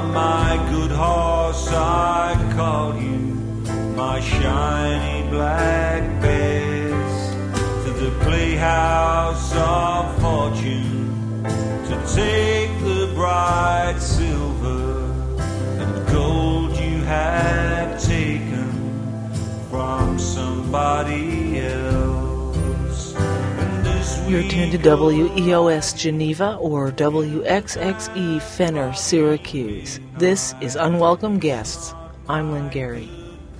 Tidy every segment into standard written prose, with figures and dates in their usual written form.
on my good horse I called you, my shiny black bears, to the playhouse of fortune, to take the bright silver and gold you had taken from somebody else. And this You're tuned to WEOS Geneva or WXXE Fenner, Syracuse. This is Unwelcome Guests. I'm Lynn Gary.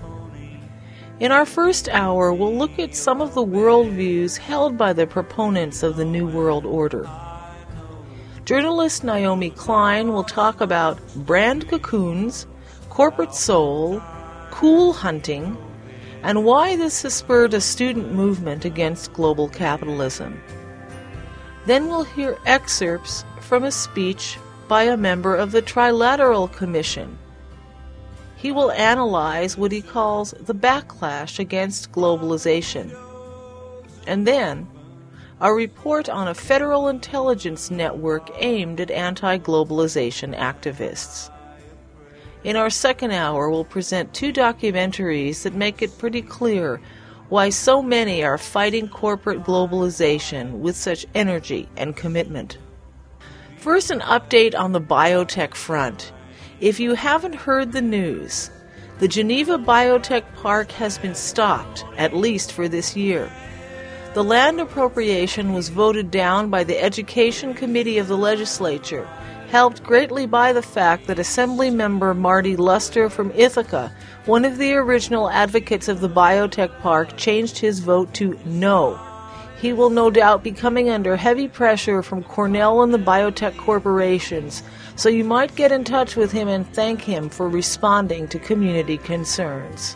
In our first hour, we'll look at some of the worldviews held by the proponents of the New World Order. Journalist Naomi Klein will talk about brand cocoons, corporate soul, cool hunting, and why this has spurred a student movement against global capitalism. Then we'll hear excerpts from a speech by a member of the Trilateral Commission. He will analyze what he calls the backlash against globalization. And then, a report on a federal intelligence network aimed at anti-globalization activists. In our second hour, we'll present two documentaries that make it pretty clear why so many are fighting corporate globalization with such energy and commitment. First, an update on the biotech front. If you haven't heard the news, the Geneva Biotech Park has been stopped, at least for this year. The land appropriation was voted down by the Education Committee of the legislature, helped greatly by the fact that Assembly Member Marty Luster from Ithaca, one of the original advocates of the biotech park, changed his vote to no. He will no doubt be coming under heavy pressure from Cornell and the biotech corporations, so you might get in touch with him and thank him for responding to community concerns.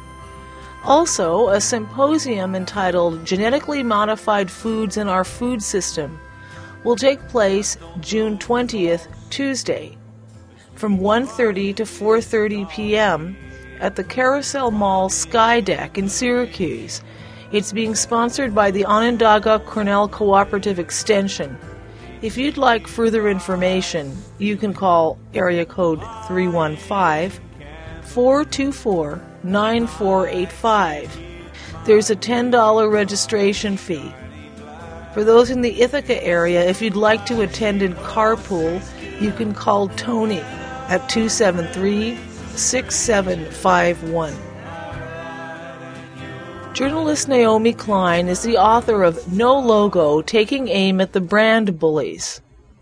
Also, a symposium entitled Genetically Modified Foods in Our Food System will take place June 20th, Tuesday, from 1:30 to 4:30 p.m. at the Carousel Mall Sky Deck in Syracuse. It's being sponsored by the Onondaga Cornell Cooperative Extension. If you'd like further information, you can call area code 315-424-9485. There's a $10 registration fee. For those in the Ithaca area, if you'd like to attend in carpool, you can call Tony at 273-6751. Journalist Naomi Klein is the author of No Logo, Taking Aim at the Brand Bullies.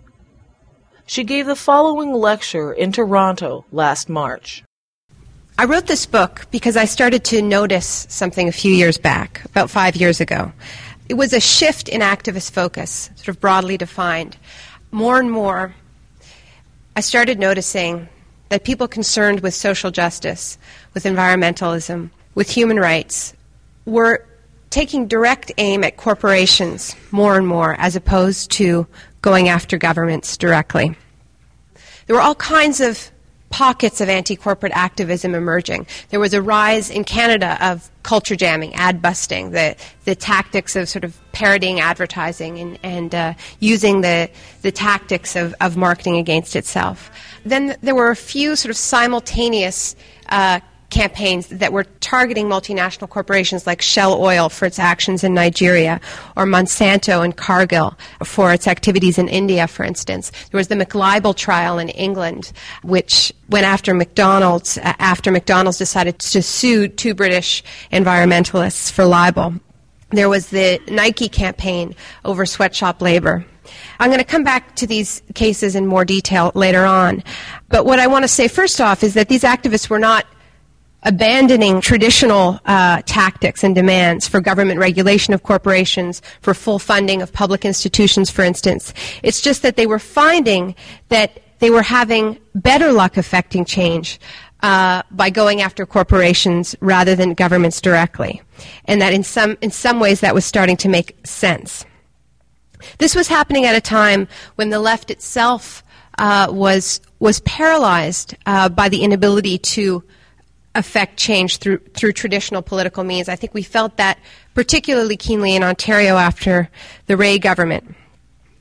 She gave the following lecture in Toronto last March. I wrote this book because I started to notice something a few years back, about 5 years ago. It was a shift in activist focus, sort of broadly defined. More and more, I started noticing that people concerned with social justice, with environmentalism, with human rights, were taking direct aim at corporations more and more, as opposed to going after governments directly. There were all kinds of pockets of anti-corporate activism emerging. There was a rise in Canada of culture jamming, ad busting, the tactics of sort of parodying advertising and using the tactics of marketing against itself. Then there were a few sort of simultaneous campaigns that were targeting multinational corporations like Shell Oil for its actions in Nigeria, or Monsanto and Cargill for its activities in India, for instance. There was the McLibel trial in England, which went after McDonald's after McDonald's decided to sue two British environmentalists for libel. There was the Nike campaign over sweatshop labor. I'm going to come back to these cases in more detail later on. But what I want to say first off is that these activists were not abandoning traditional tactics and demands for government regulation of corporations, for full funding of public institutions, for instance. It's just that they were finding that they were having better luck affecting change by going after corporations rather than governments directly, and that in some ways that was starting to make sense. This was happening at a time when the left itself was paralyzed by the inability to affect change through traditional political means. I think we felt that particularly keenly in Ontario after the Rae government.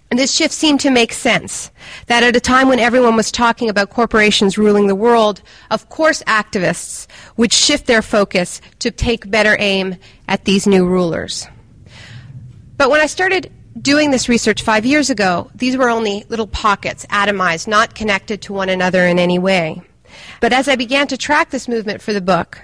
And this shift seemed to make sense, that at a time when everyone was talking about corporations ruling the world, of course activists would shift their focus to take better aim at these new rulers. But when I started doing this research 5 years ago, these were only little pockets, atomized, not connected to one another in any way. But as I began to track this movement for the book,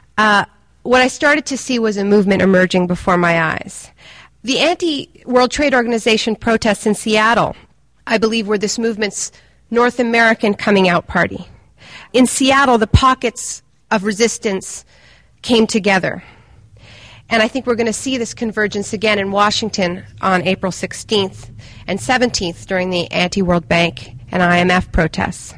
what I started to see was a movement emerging before my eyes. The anti-World Trade Organization protests in Seattle, I believe, were this movement's North American coming out party. In Seattle, the pockets of resistance came together. And I think we're going to see this convergence again in Washington on April 16th and 17th during the anti-World Bank and IMF protests.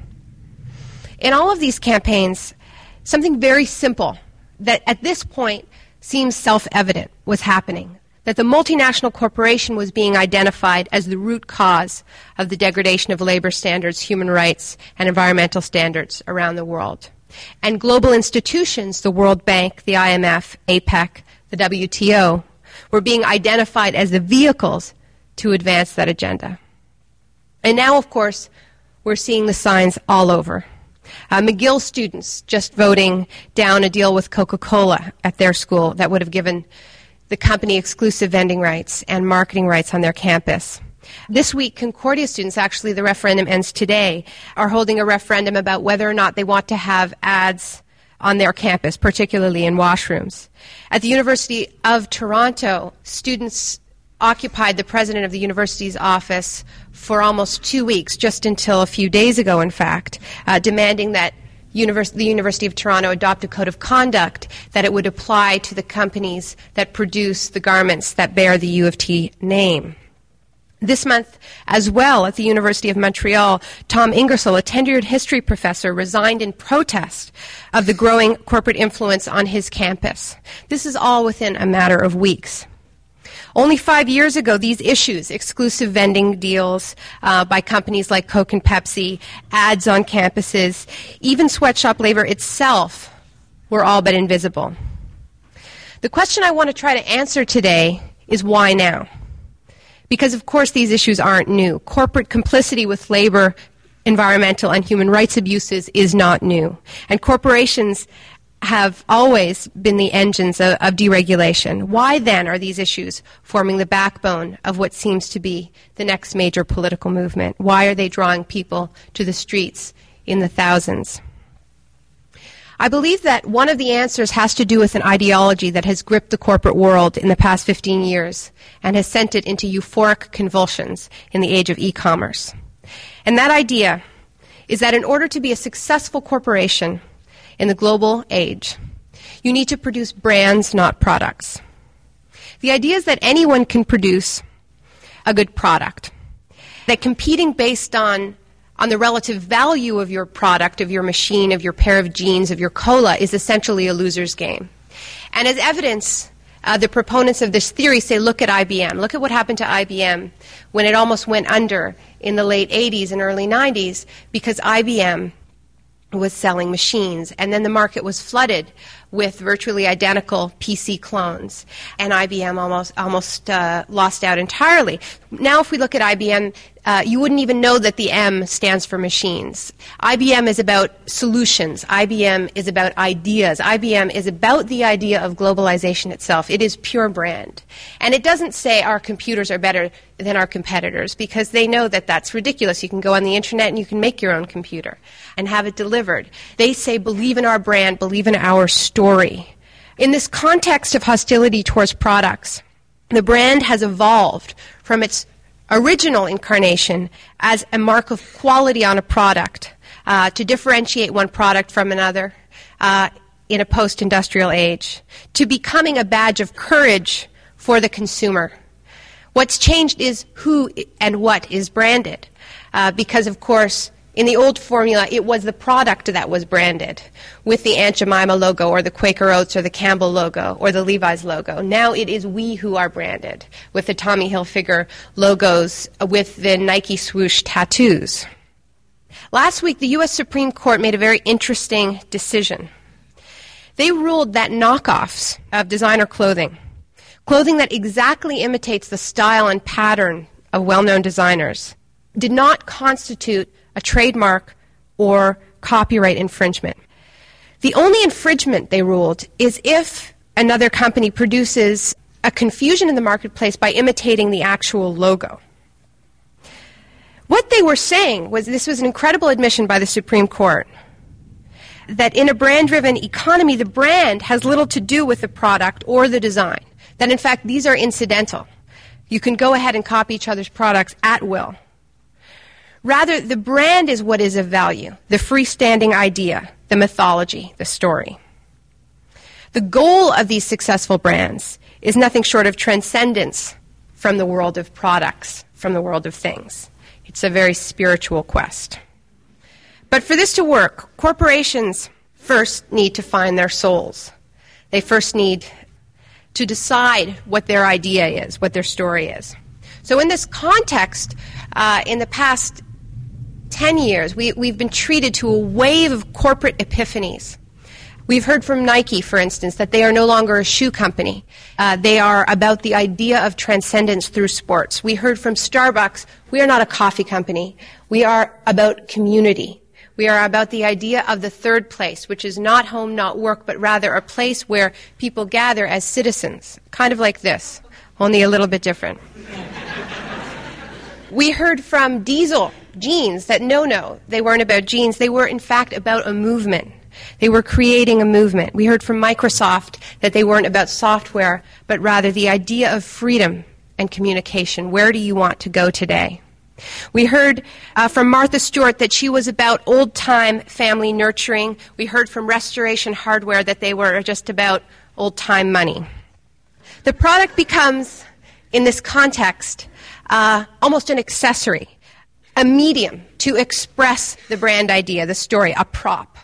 In all of these campaigns, something very simple that at this point seems self-evident was happening, that the multinational corporation was being identified as the root cause of the degradation of labor standards, human rights, and environmental standards around the world. And global institutions, the World Bank, the IMF, APEC, the WTO, were being identified as the vehicles to advance that agenda. And now, of course, we're seeing the signs all over. McGill students just voting down a deal with Coca-Cola at their school that would have given the company exclusive vending rights and marketing rights on their campus. This week, Concordia students, actually the referendum ends today, are holding a referendum about whether or not they want to have ads on their campus, particularly in washrooms. At the University of Toronto, students occupied the president of the university's office for almost 2 weeks, just until a few days ago, in fact, demanding that the University of Toronto adopt a code of conduct that it would apply to the companies that produce the garments that bear the U of T name. This month, as well, at the University of Montreal, Tom Ingersoll, a tenured history professor, resigned in protest of the growing corporate influence on his campus. This is all within a matter of weeks. Only 5 years ago, these issues, exclusive vending deals by companies like Coke and Pepsi, ads on campuses, even sweatshop labor itself, were all but invisible. The question I want to try to answer today is why now? Because, of course, these issues aren't new. Corporate complicity with labor, environmental, and human rights abuses is not new. And corporations have always been the engines of deregulation. Why then are these issues forming the backbone of what seems to be the next major political movement? Why are they drawing people to the streets in the thousands? I believe that one of the answers has to do with an ideology that has gripped the corporate world in the past 15 years and has sent it into euphoric convulsions in the age of e-commerce. And that idea is that in order to be a successful corporation in the global age, you need to produce brands, not products. The idea is that anyone can produce a good product, that competing based on the relative value of your product, of your machine, of your pair of jeans, of your cola, is essentially a loser's game. And as evidence, the proponents of this theory say, look at IBM. Look at what happened to IBM when it almost went under in the late 80s and early 90s because IBM was selling machines, and then the market was flooded with virtually identical PC clones, and IBM almost lost out entirely. Now if we look at IBM, you wouldn't even know that the M stands for machines. IBM is about solutions. IBM is about ideas. IBM is about the idea of globalization itself. It is pure brand. And it doesn't say our computers are better than our competitors because they know that that's ridiculous. You can go on the internet and you can make your own computer and have it delivered. They say believe in our brand, believe in our story. In this context of hostility towards products, the brand has evolved from its original incarnation as a mark of quality on a product to differentiate one product from another in a post-industrial age, to becoming a badge of courage for the consumer. What's changed is who and what is branded because, of course, in the old formula, it was the product that was branded with the Aunt Jemima logo or the Quaker Oats or the Campbell logo or the Levi's logo. Now it is we who are branded with the Tommy Hilfiger logos with the Nike swoosh tattoos. Last week, the U.S. Supreme Court made a very interesting decision. They ruled that knockoffs of designer clothing that exactly imitates the style and pattern of well-known designers did not constitute a trademark or copyright infringement. The only infringement, they ruled, is if another company produces a confusion in the marketplace by imitating the actual logo. What they were saying was, this was an incredible admission by the Supreme Court, that in a brand-driven economy, the brand has little to do with the product or the design. That, in fact, these are incidental. You can go ahead and copy each other's products at will. Rather, the brand is what is of value, the freestanding idea, the mythology, the story. The goal of these successful brands is nothing short of transcendence from the world of products, from the world of things. It's a very spiritual quest. But for this to work, corporations first need to find their souls. They first need to decide what their idea is, what their story is. So in this context, in the past 10 years, we've been treated to a wave of corporate epiphanies. We've heard from Nike, for instance, that they are no longer a shoe company. They are about the idea of transcendence through sports. We heard from Starbucks, we are not a coffee company. We are about community. We are about the idea of the third place, which is not home, not work, but rather a place where people gather as citizens, kind of like this, only a little bit different. We heard from Diesel jeans that no, they weren't about jeans. They were, in fact, about a movement. They were creating a movement. We heard from Microsoft that they weren't about software, but rather the idea of freedom and communication. Where do you want to go today? We heard from Martha Stewart that she was about old-time family nurturing. We heard from Restoration Hardware that they were just about old-time money. The product becomes, in this context, almost an accessory, a medium to express the brand idea, the story, a prop.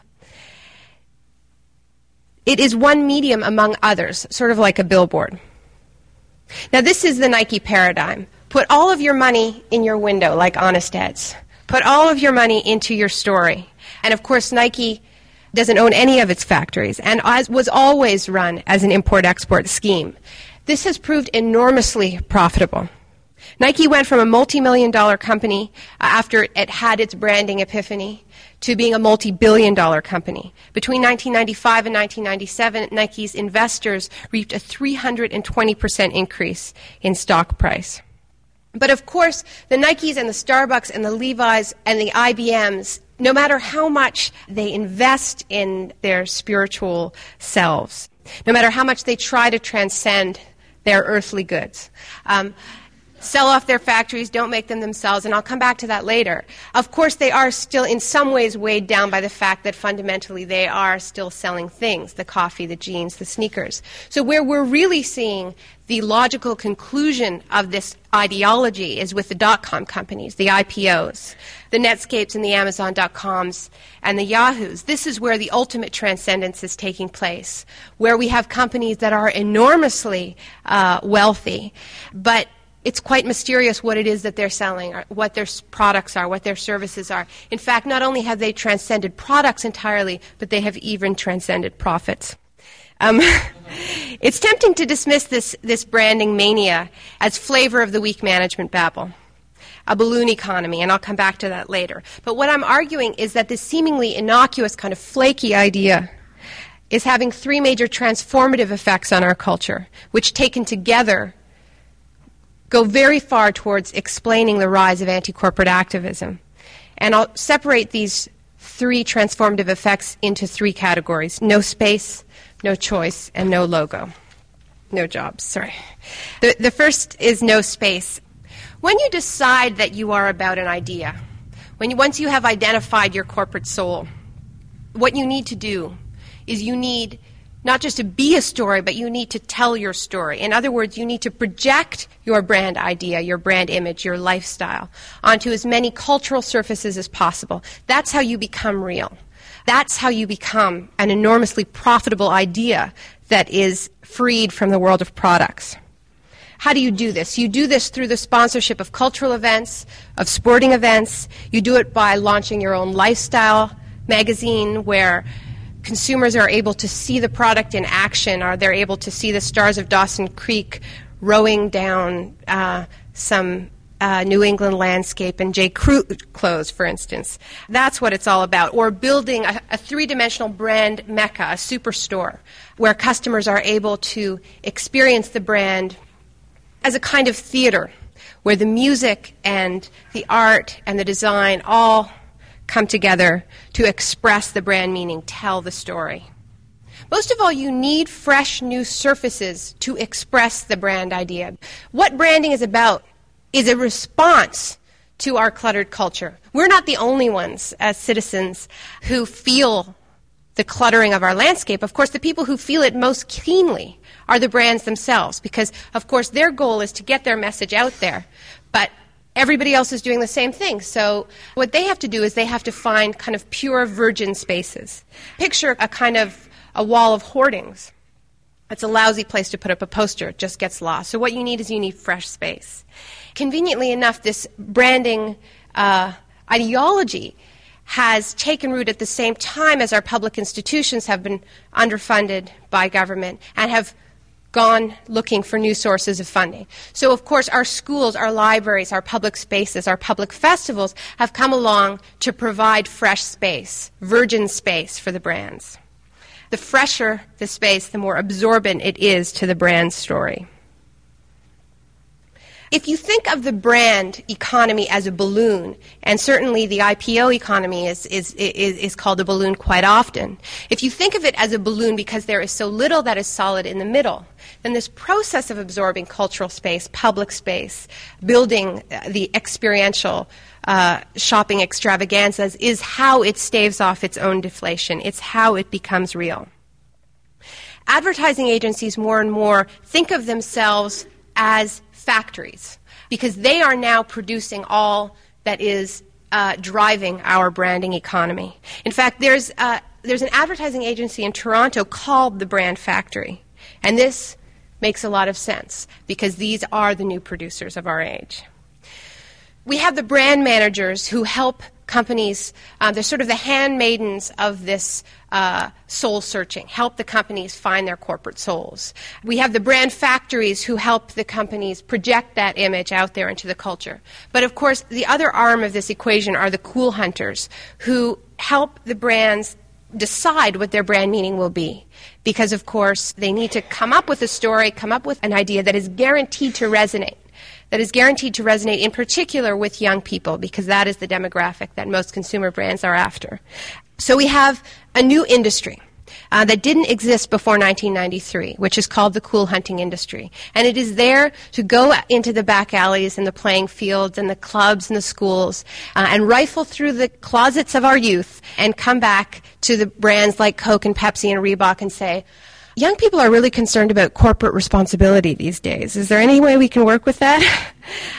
It is one medium among others, sort of like a billboard. Now, this is the Nike paradigm. Put all of your money in your window, like Honest Ed's. Put all of your money into your story. And, of course, Nike doesn't own any of its factories and was always run as an import-export scheme. This has proved enormously profitable. Nike went from a multi-million-dollar company after it had its branding epiphany to being a multi-billion-dollar company. Between 1995 and 1997, Nike's investors reaped a 320% increase in stock price. But of course, the Nikes and the Starbucks and the Levi's and the IBMs, no matter how much they invest in their spiritual selves, no matter how much they try to transcend their earthly goods, sell off their factories, don't make them themselves, and I'll come back to that later. Of course, they are still in some ways weighed down by the fact that fundamentally they are still selling things, the coffee, the jeans, the sneakers. So where we're really seeing the logical conclusion of this ideology is with the dot-com companies, the IPOs, the Netscapes and the Amazon.coms and the Yahoos. This is where the ultimate transcendence is taking place, where we have companies that are enormously wealthy, but it's quite mysterious what it is that they're selling, or what their products are, what their services are. In fact, not only have they transcended products entirely, but they have even transcended profits. It's tempting to dismiss this branding mania as flavor of the week management babble, a balloon economy, and I'll come back to that later. But what I'm arguing is that this seemingly innocuous kind of flaky idea is having three major transformative effects on our culture, which taken together go very far towards explaining the rise of anti-corporate activism. And I'll separate these three transformative effects into three categories: no space, no choice, and no logo. No jobs, sorry. The first is no space. When you decide that you are about an idea, once you have identified your corporate soul, what you need to do is you need not just to be a story, but you need to tell your story. In other words, you need to project your brand idea, your brand image, your lifestyle onto as many cultural surfaces as possible. That's how you become real. That's how you become an enormously profitable idea that is freed from the world of products. How do you do this? You do this through the sponsorship of cultural events, of sporting events. You do it by launching your own lifestyle magazine where consumers are able to see the product in action, or they're able to see the stars of Dawson Creek rowing down some New England landscape and J. Crew clothes, for instance. That's what it's all about. Or building a three-dimensional brand mecca, a superstore, where customers are able to experience the brand as a kind of theater, where the music and the art and the design all come together to express the brand meaning, tell the story. Most of all, you need fresh new surfaces to express the brand idea. What branding is about is a response to our cluttered culture. We're not the only ones as citizens who feel the cluttering of our landscape. Of course, the people who feel it most keenly are the brands themselves, because, of course, their goal is to get their message out there. But everybody else is doing the same thing. So what they have to do is they have to find kind of pure virgin spaces. Picture a kind of a wall of hoardings. It's a lousy place to put up a poster. It just gets lost. So what you need is you need fresh space. Conveniently enough, this branding ideology has taken root at the same time as our public institutions have been underfunded by government and have gone looking for new sources of funding. So, of course, our schools, our libraries, our public spaces, our public festivals have come along to provide fresh space, virgin space for the brands. The fresher the space, the more absorbent it is to the brand story. If you think of the brand economy as a balloon, and certainly the IPO economy is called a balloon quite often, if you think of it as a balloon because there is so little that is solid in the middle, then this process of absorbing cultural space, public space, building the experiential shopping extravaganzas is how it staves off its own deflation. It's how it becomes real. Advertising agencies more and more think of themselves as factories, because they are now producing all that is driving our branding economy. In fact, there's an advertising agency in Toronto called the Brand Factory, and this makes a lot of sense, because these are the new producers of our age. We have the brand managers who help companies, they're sort of the handmaidens of this soul searching, help the companies find their corporate souls. We have the brand factories who help the companies project that image out there into the culture. But of course, the other arm of this equation are the cool hunters who help the brands decide what their brand meaning will be. Because of course, they need to come up with a story, come up with an idea that is guaranteed to resonate. That is guaranteed to resonate in particular with young people, because that is the demographic that most consumer brands are after. So we have a new industry that didn't exist before 1993, which is called the cool hunting industry. And it is there to go into the back alleys and the playing fields and the clubs and the schools and rifle through the closets of our youth and come back to the brands like Coke and Pepsi and Reebok and say, young people are really concerned about corporate responsibility these days. Is there any way we can work with that?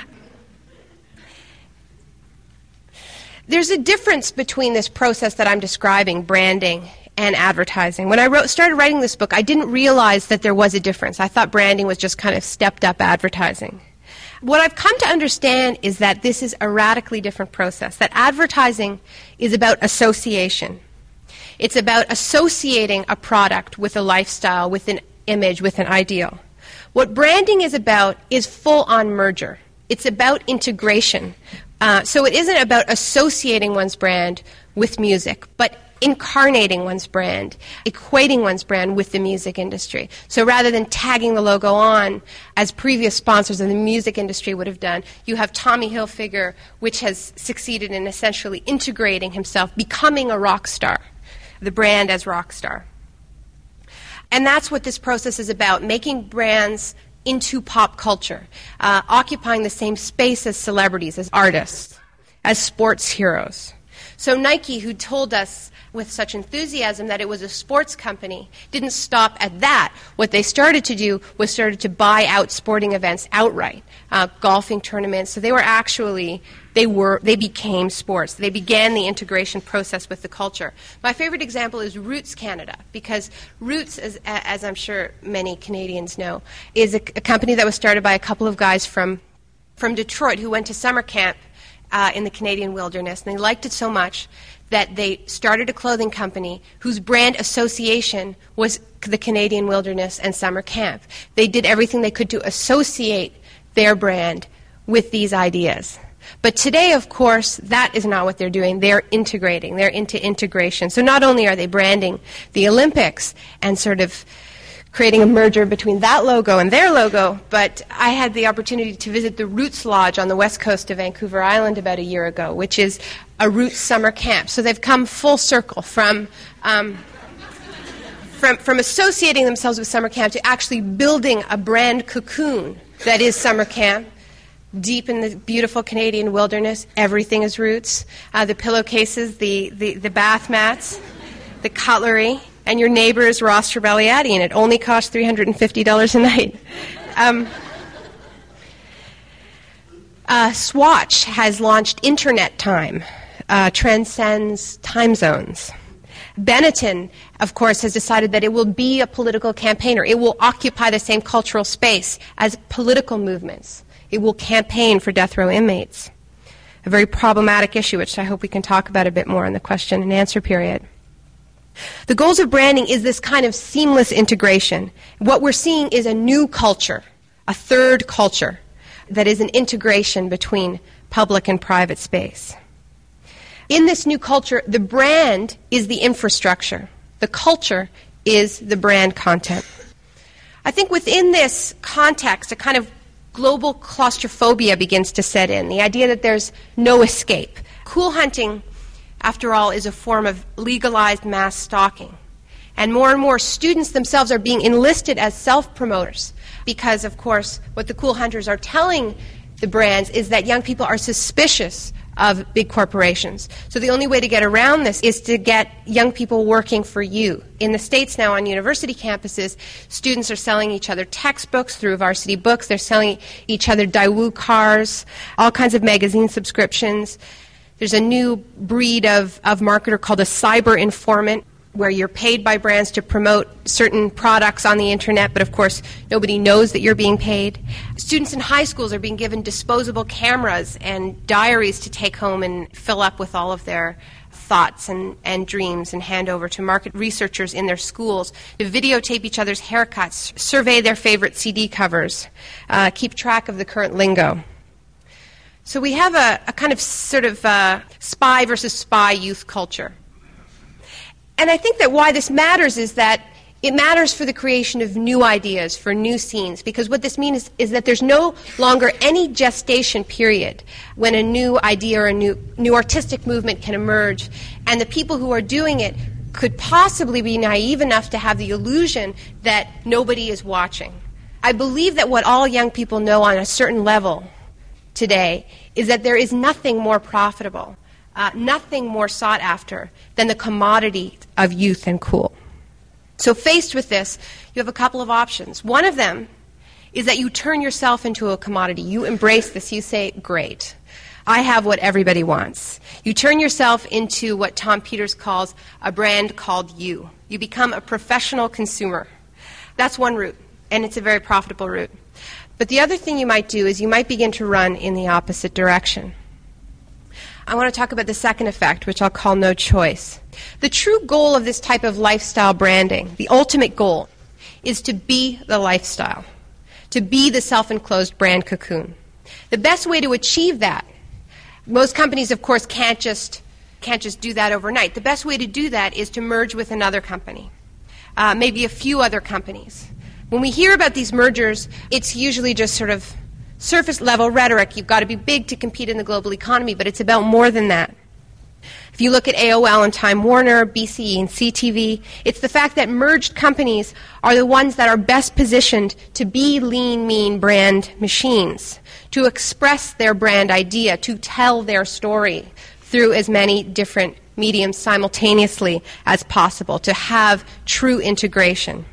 There's a difference between this process that I'm describing, branding, and advertising. When I started writing this book, I didn't realize that there was a difference. I thought branding was just kind of stepped-up advertising. What I've come to understand is that this is a radically different process, that advertising is about association. It's about associating a product with a lifestyle, with an image, with an ideal. What branding is about is full-on merger. It's about integration. So it isn't about associating one's brand with music, but incarnating one's brand, equating one's brand with the music industry. So rather than tagging the logo on, as previous sponsors of the music industry would have done, you have Tommy Hilfiger, which has succeeded in essentially integrating himself, becoming a rock star, the brand as rock star. And that's what this process is about, making brands into pop culture, occupying the same space as celebrities, as artists, as sports heroes. So Nike, who told us with such enthusiasm that it was a sports company, didn't stop at that. What they started to do was started to buy out sporting events outright, golfing tournaments. So they became sports. They began the integration process with the culture. My favorite example is Roots Canada, because Roots, as I'm sure many Canadians know, is a company that was started by a couple of guys from Detroit who went to summer camp in the Canadian wilderness, and they liked it so much that they started a clothing company whose brand association was the Canadian wilderness and summer camp. They did everything they could to associate their brand with these ideas. But today, of course, that is not what they're doing. They're integrating. They're into integration. So not only are they branding the Olympics and sort of creating a merger between that logo and their logo, but I had the opportunity to visit the Roots Lodge on the west coast of Vancouver Island about a year ago, which is a Roots summer camp. So they've come full circle from associating themselves with summer camp to actually building a brand cocoon that is summer camp. Deep in the beautiful Canadian wilderness, everything is Roots. The pillowcases, the bath mats, the cutlery, and your neighbor is Ross Trebelliati, and it only costs $350 a night. Swatch has launched Internet Time, transcends time zones. Benetton, of course, has decided that it will be a political campaigner. It will occupy the same cultural space as political movements. It will campaign for death row inmates. A very problematic issue, which I hope we can talk about a bit more in the question and answer period. The goals of branding is this kind of seamless integration. What we're seeing is a new culture, a third culture, that is an integration between public and private space. In this new culture, the brand is the infrastructure. The culture is the brand content. I think within this context, a kind of global claustrophobia begins to set in, the idea that there's no escape. Cool hunting, after all, is a form of legalized mass stalking. And more students themselves are being enlisted as self-promoters because, of course, what the cool hunters are telling the brands is that young people are suspicious of big corporations. So the only way to get around this is to get young people working for you. In the States now on university campuses, students are selling each other textbooks through Varsity Books. They're selling each other Daewoo cars, all kinds of magazine subscriptions. There's a new breed of marketer called a cyber informant, where you're paid by brands to promote certain products on the internet, but of course nobody knows that you're being paid. Students in high schools are being given disposable cameras and diaries to take home and fill up with all of their thoughts and dreams and hand over to market researchers in their schools to videotape each other's haircuts, survey their favorite CD covers, keep track of the current lingo. So we have a kind of sort of spy versus spy youth culture. And I think that why this matters is that it matters for the creation of new ideas, for new scenes, because what this means is that there's no longer any gestation period when a new idea or a new artistic movement can emerge, and the people who are doing it could possibly be naive enough to have the illusion that nobody is watching. I believe that what all young people know on a certain level today is that there is nothing more profitable, nothing more sought after than the commodity of youth and cool. So faced with this, you have a couple of options. One of them is that you turn yourself into a commodity. You embrace this. You say, great, I have what everybody wants. You turn yourself into what Tom Peters calls a brand called you. You become a professional consumer. That's one route, and it's a very profitable route. But the other thing you might do is you might begin to run in the opposite direction. I want to talk about the second effect, which I'll call no choice. The true goal of this type of lifestyle branding, the ultimate goal, is to be the lifestyle, to be the self-enclosed brand cocoon. The best way to achieve that, most companies, of course, can't just do that overnight. The best way to do that is to merge with another company, maybe a few other companies. When we hear about these mergers, it's usually just sort of surface-level rhetoric. You've got to be big to compete in the global economy, but it's about more than that. If you look at AOL and Time Warner, BCE and CTV, it's the fact that merged companies are the ones that are best positioned to be lean, mean brand machines, to express their brand idea, to tell their story through as many different mediums simultaneously as possible, to have true integration.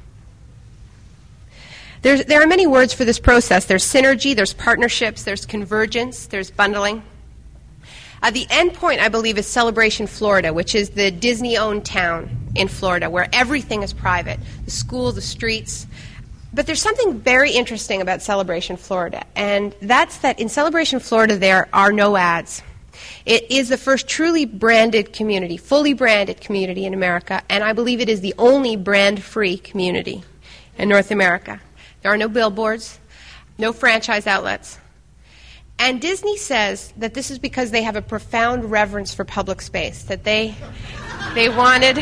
There are many words for this process. There's synergy, there's partnerships, there's convergence, there's bundling. The end point, I believe, is Celebration, Florida, which is the Disney-owned town in Florida where everything is private, the school, the streets. But there's something very interesting about Celebration, Florida, and that's that in Celebration, Florida, there are no ads. It is the first truly branded community, fully branded community in America, and I believe it is the only brand-free community in North America. There are no billboards, no franchise outlets. And Disney says that this is because they have a profound reverence for public space, that they wanted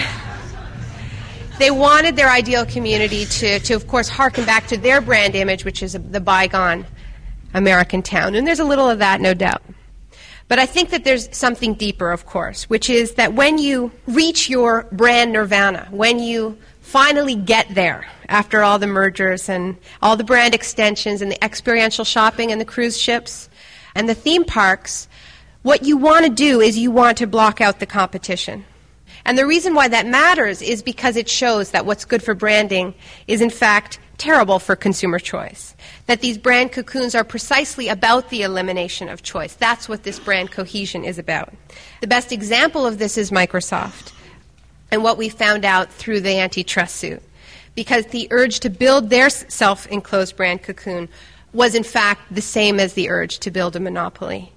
their ideal community to, of course, harken back to their brand image, which is the bygone American town. And there's a little of that, no doubt. But I think that there's something deeper, of course, which is that when you reach your brand nirvana, when you finally get there after all the mergers and all the brand extensions and the experiential shopping and the cruise ships and the theme parks, what you want to do is you want to block out the competition. And the reason why that matters is because it shows that what's good for branding is, in fact, terrible for consumer choice. That these brand cocoons are precisely about the elimination of choice. That's what this brand cohesion is about. The best example of this is Microsoft and what we found out through the antitrust suit. Because the urge to build their self-enclosed brand cocoon was, in fact, the same as the urge to build a monopoly.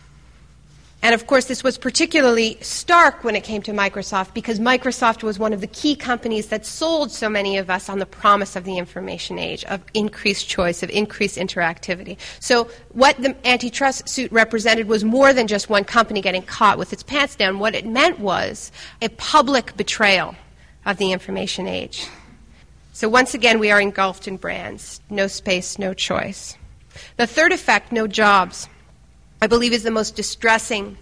And, of course, this was particularly stark when it came to Microsoft because Microsoft was one of the key companies that sold so many of us on the promise of the information age, of increased choice, of increased interactivity. So what the antitrust suit represented was more than just one company getting caught with its pants down. What it meant was a public betrayal of the information age. So once again, we are engulfed in brands. No space, no choice. The third effect, no jobs, I believe is the most distressing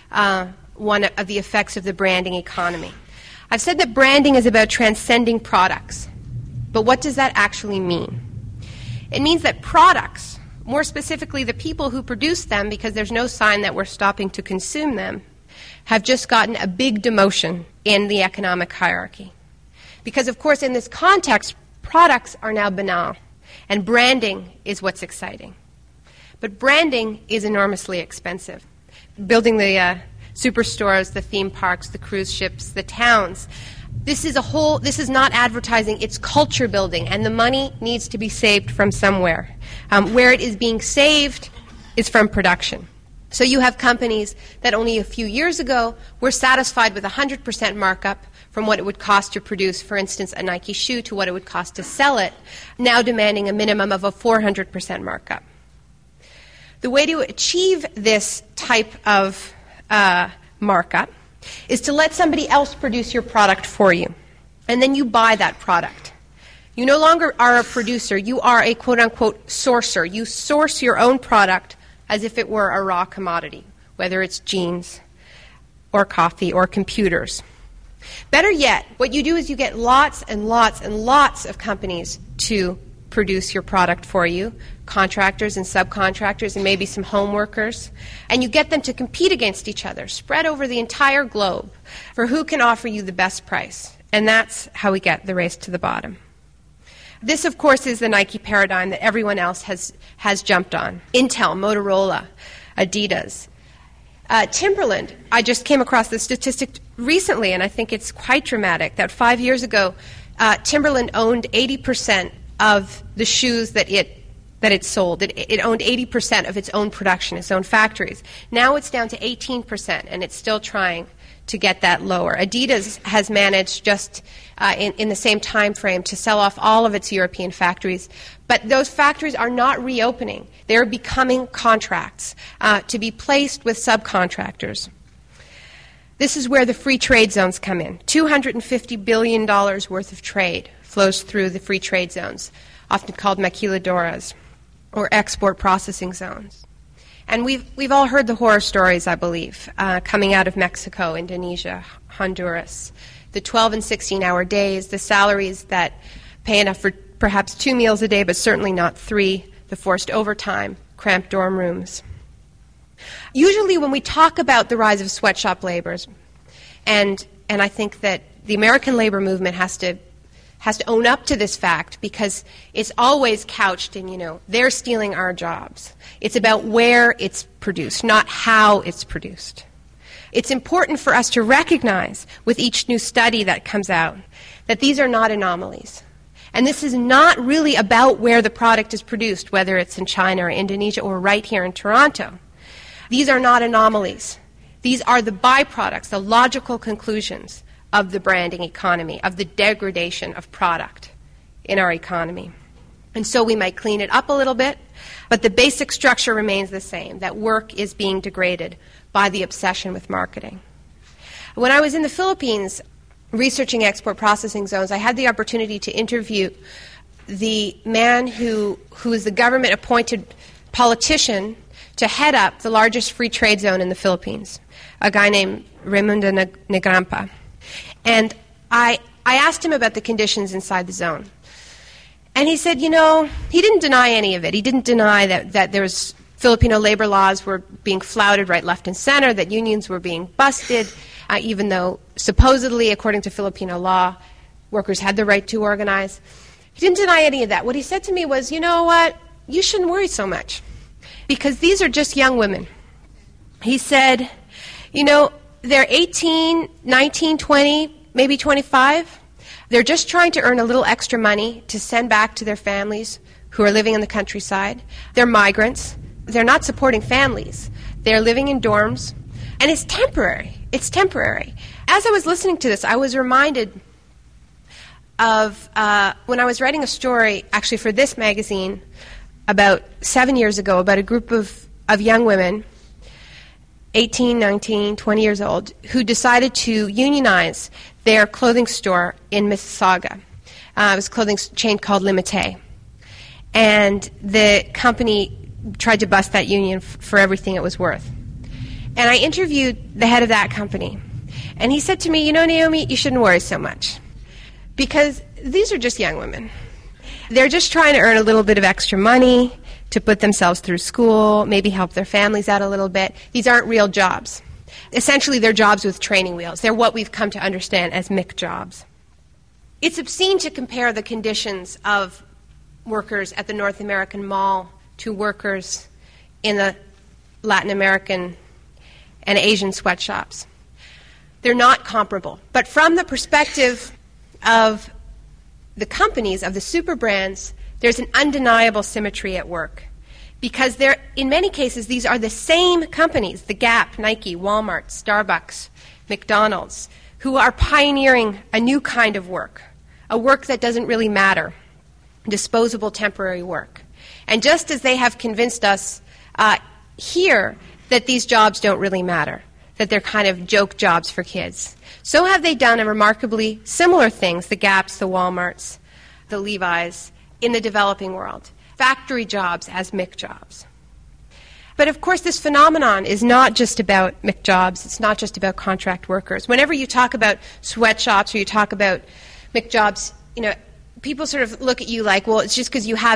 one of the effects of the branding economy. I've said that branding is about transcending products. But what does that actually mean? It means that products, more specifically the people who produce them, because there's no sign that we're stopping to consume them, have just gotten a big demotion in the economic hierarchy. Because, of course, in this context, products are now banal, and branding is what's exciting. But branding is enormously expensive. Building the superstores, the theme parks, the cruise ships, the towns, this is not advertising, it's culture building, and the money needs to be saved from somewhere. Where it is being saved is from production. So you have companies that only a few years ago were satisfied with 100% markup from what it would cost to produce, for instance, a Nike shoe to what it would cost to sell it, now demanding a minimum of a 400% markup. The way to achieve this type of markup is to let somebody else produce your product for you, and then you buy that product. You no longer are a producer, you are a quote-unquote sourcer. You source your own product as if it were a raw commodity, whether it's jeans or coffee or computers. Better yet, what you do is you get lots and lots and lots of companies to produce your product for you, contractors and subcontractors and maybe some home workers, and you get them to compete against each other, spread over the entire globe, for who can offer you the best price. And that's how we get the race to the bottom. This, of course, is the Nike paradigm that everyone else has jumped on. Intel, Motorola, Adidas. Timberland, I just came across this statistic recently, and I think it's quite dramatic, that 5 years ago, Timberland owned 80% of the shoes that it sold. It owned 80% of its own production, its own factories. Now it's down to 18%, and it's still trying to get that lower. Adidas has managed just in the same time frame to sell off all of its European factories, but those factories are not reopening. They're becoming contracts to be placed with subcontractors. This is where the free trade zones come in. $250 billion worth of trade flows through the free trade zones, often called maquiladoras, or export processing zones. And we've all heard the horror stories, I believe, coming out of Mexico, Indonesia, Honduras, the 12 and 16-hour days, the salaries that pay enough for perhaps 2 meals a day, but certainly not 3, the forced overtime, cramped dorm rooms. Usually when we talk about the rise of sweatshop labors, and I think that the American labor movement has to own up to this fact, because it's always couched in, they're stealing our jobs. It's about where it's produced, not how it's produced. It's important for us to recognize with each new study that comes out that these are not anomalies. And this is not really about where the product is produced, whether it's in China or Indonesia or right here in Toronto. These are not anomalies. These are the byproducts, the logical conclusions of the branding economy, of the degradation of product in our economy. And so we might clean it up a little bit, but the basic structure remains the same, that work is being degraded by the obsession with marketing. When I was in the Philippines researching export processing zones, I had the opportunity to interview the man who is the government-appointed politician to head up the largest free trade zone in the Philippines, a guy named Raimundo Negrampa. And I asked him about the conditions inside the zone. And he said, he didn't deny any of it. He didn't deny that there's Filipino labor laws were being flouted right, left, and center, that unions were being busted, even though supposedly, according to Filipino law, workers had the right to organize. He didn't deny any of that. What he said to me was, you know what, you shouldn't worry so much, because these are just young women. He said, they're 18, 19, 20, maybe 25. They're just trying to earn a little extra money to send back to their families who are living in the countryside. They're migrants. They're not supporting families. They're living in dorms. And it's temporary. It's temporary. As I was listening to this, I was reminded of when I was writing a story, actually for this magazine, about 7 years ago, about a group of young women, 18, 19, 20 years old, who decided to unionize their clothing store in Mississauga. It was a clothing chain called Limite. And the company tried to bust that union for everything it was worth. And I interviewed the head of that company. And he said to me, Naomi, you shouldn't worry so much, because these are just young women. They're just trying to earn a little bit of extra money to put themselves through school, maybe help their families out a little bit. These aren't real jobs. Essentially, they're jobs with training wheels. They're what we've come to understand as MIC jobs. It's obscene to compare the conditions of workers at the North American Mall to workers in the Latin American and Asian sweatshops. They're not comparable. But from the perspective of the companies, of the super brands, there's an undeniable symmetry at work. Because in many cases, these are the same companies, the Gap, Nike, Walmart, Starbucks, McDonald's, who are pioneering a new kind of work, a work that doesn't really matter, disposable temporary work. And just as they have convinced us here that these jobs don't really matter, that they're kind of joke jobs for kids, so have they done a remarkably similar things, the Gaps, the Walmarts, the Levi's, in the developing world. Factory jobs as MIC jobs. But of course, this phenomenon is not just about MIC jobs. It's not just about contract workers. Whenever you talk about sweatshops or you talk about MIC jobs, people sort of look at you like, well, it's just because you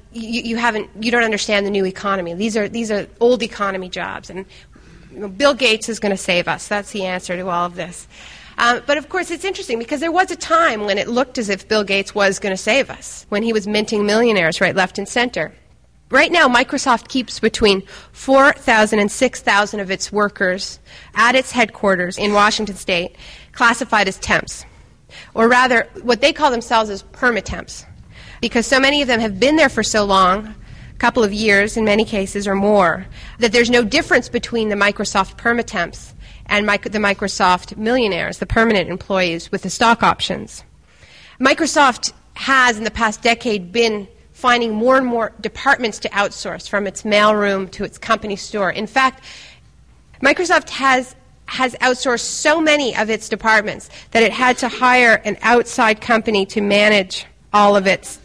don't understand the new economy. These are old economy jobs, and Bill Gates is going to save us. That's the answer to all of this. But of course, it's interesting because there was a time when it looked as if Bill Gates was going to save us, when he was minting millionaires right, left, and center. Right now, Microsoft keeps between 4,000 and 6,000 of its workers at its headquarters in Washington State, classified as temps. Or rather, what they call themselves is permatemps, because so many of them have been there for so long, a couple of years in many cases or more, that there's no difference between the Microsoft permatemps and the Microsoft millionaires, the permanent employees with the stock options. Microsoft has, in the past decade, been finding more and more departments to outsource, from its mailroom to its company store. In fact, Microsoft has outsourced so many of its departments that it had to hire an outside company to manage all of its